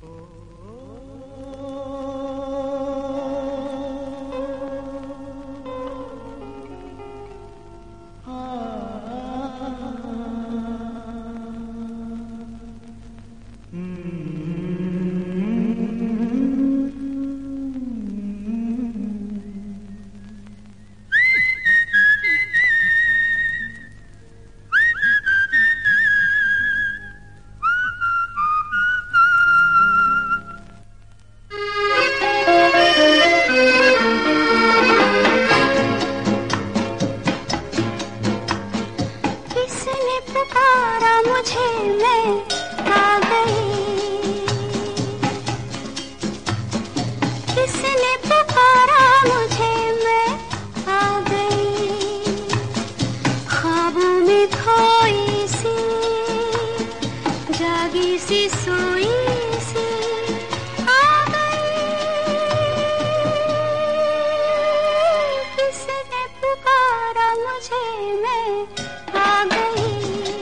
किसने पुकारा मुझे, मैं आ गई। ख्वाबों में खोई सी, जागी सी, सोई सी आ गई। किसने पुकारा मुझे, मैं आ गई।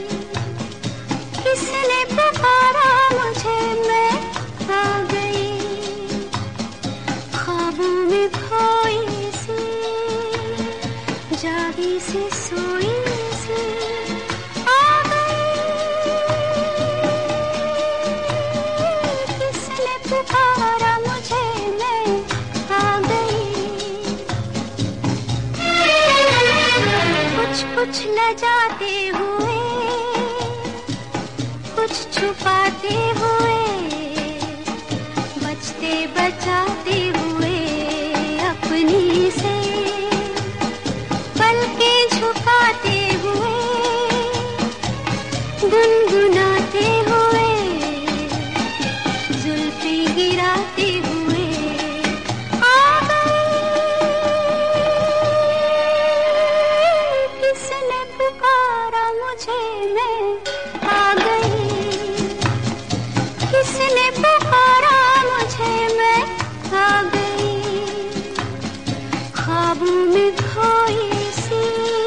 किसने पुकारा मुझे, मैं आ गई। ख्वाबों में खोई सी, जागी सी, सोई सी आ गई। किसने पुकारा मुझे, मैं आ गई। कुछ कुछ लजाते हुए, कुछ छुपाते हुए, बचते बचाते हुए अपनी से, पलकें झुकाते हुए, गुनगुनाते हुए, जुल्फें गिराते हुए आ गई। किसने पुकारा मुझे, मैं आ गई। किसने पुकारा मुझे, मैं आ गई। ख्वाबों में खोई सी,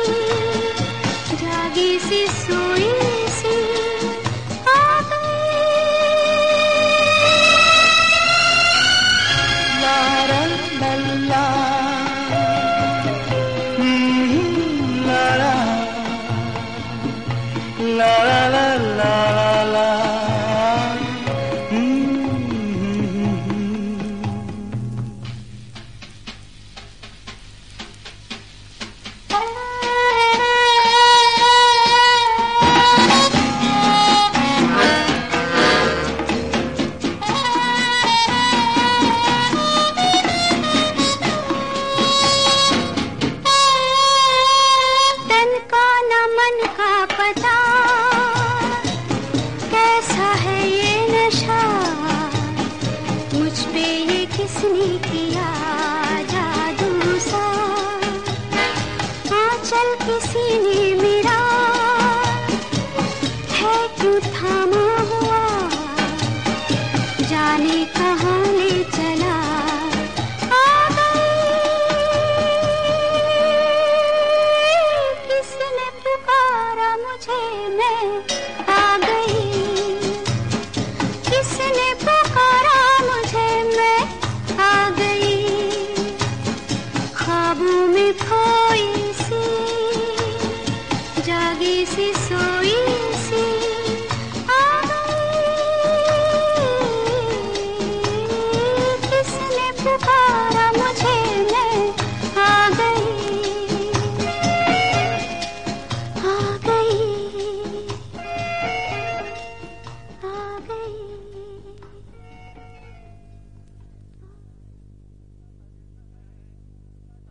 जागी सी, सोई सी आ गई। ला ला ला ला, ला ला ला ला ला ला। तन का न मन का पता, कैसा है ये नशा, मुझ पे ये किसने किया जादू सा। आंचल किसी ने मेरा है क्यों थामा हुआ, जाने का